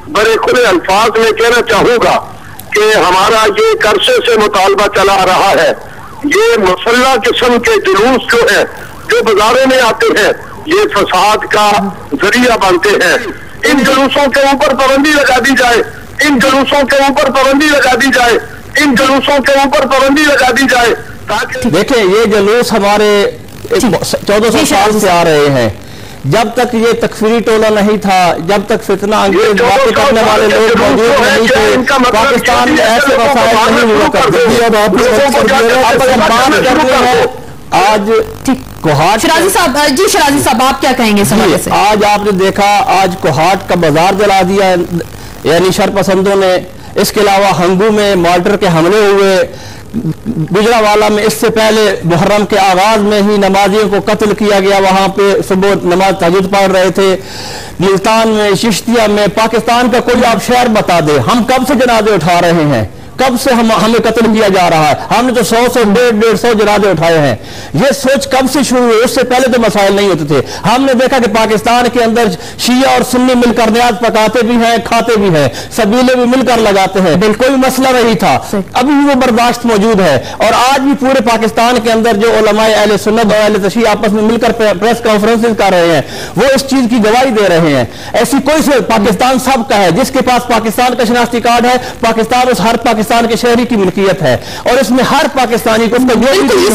बड़े खुले अल्फाज में कहना चाहूंगा कि हमारा ये अरसे से मुतालबा चला रहा है, ये मुसल्लह किस्म के जुलूस जो है जो बाजारों में आते हैं, ये फसाद का जरिया बनते हैं। इन जुलूसों के ऊपर पाबंदी लगा दी जाए, इन जुलूसों के ऊपर पाबंदी लगा दी जाए, इन जुलूसों के ऊपर पाबंदी लगा दी जाए ताकि देखिए ये जुलूस हमारे 1400 साल से आ रहे हैं। जब तक ये तकफीरी टोला नहीं था, जब तक फितना अंग्रेज बातें करने वाले लोग मौजूद नहीं थे, पाकिस्तान में ऐसे वसाइल नहीं हुआ करते थे। अब आप बात करते हैं आज कोहाट। शराजी साहब आप क्या कहेंगे समाज से? आज आपने देखा आज कोहाट का बाजार जला दिया यानी शरपसंदों ने। इसके अलावा हंगू में मॉर्टर के हमले हुए, गुजरावाला में इससे पहले मुहर्रम के आगाज में ही नमाजियों को कत्ल किया गया, वहां पे सुबह नमाज तहज्जुद पढ़ रहे थे। मुल्तान में, चिश्तिया में, पाकिस्तान का कोई आप शहर बता दे, हम कब से जनाजे उठा रहे हैं, कब से हमें कत्ल किया जा रहा है? हमने तो 100 से 150 जनाजे उठाए हैं। ये सोच कब से शुरू हुई? उससे पहले तो मसाइल नहीं होते थे। हमने देखा कि पाकिस्तान के अंदर शिया और सुन्नी मिलकर नियाज पकाते भी हैं, खाते भी हैं, सबीले भी मिलकर लगाते हैं, कोई मसला नहीं था। अभी भी वो बर्दाश्त मौजूद है। और आज भी पूरे पाकिस्तान के अंदर जो उलमाए अहले सुन्नत और अहले तशय्युअ आपस में मिलकर प्रेस कॉन्फ्रेंसेस कर रहे हैं, वो इस चीज की गवाही दे रहे हैं। ऐसी कोई से पाकिस्तान सबका है, जिसके पास पाकिस्तान का शनाख्ती कार्ड है, पाकिस्तान उस हर पाकिस्तान के शहरी की मिल्कियत है और इसमें हर पाकिस्तानी को उसका जो भी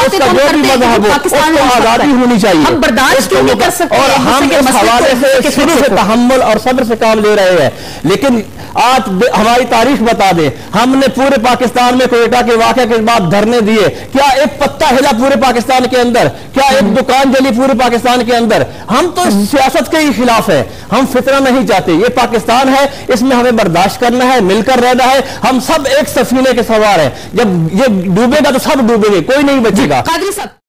आजादी होनी चाहिए। हम बर्दाश्त क्यों नहीं कर सकते? और हम इस हवाले से शुरू से तहम्मुल और सब्र से काम ले रहे हैं। लेकिन आज हमारी तारीख बता दे, हमने पूरे पाकिस्तान में कोयटा के वाक़े के बाद धरने दिए, क्या एक पत्ता हिला पूरे पाकिस्तान के अंदर? क्या एक दुकान जली पूरे पाकिस्तान के अंदर? हम तो सियासत के ही खिलाफ है, हम फितना नहीं चाहते। ये पाकिस्तान है, इसमें हमें बर्दाश्त करना है, मिलकर रहना है। हम सब एक सफीने के सवार हैं। जब ये डूबेगा तो सब डूबेंगे, कोई नहीं बचेगा।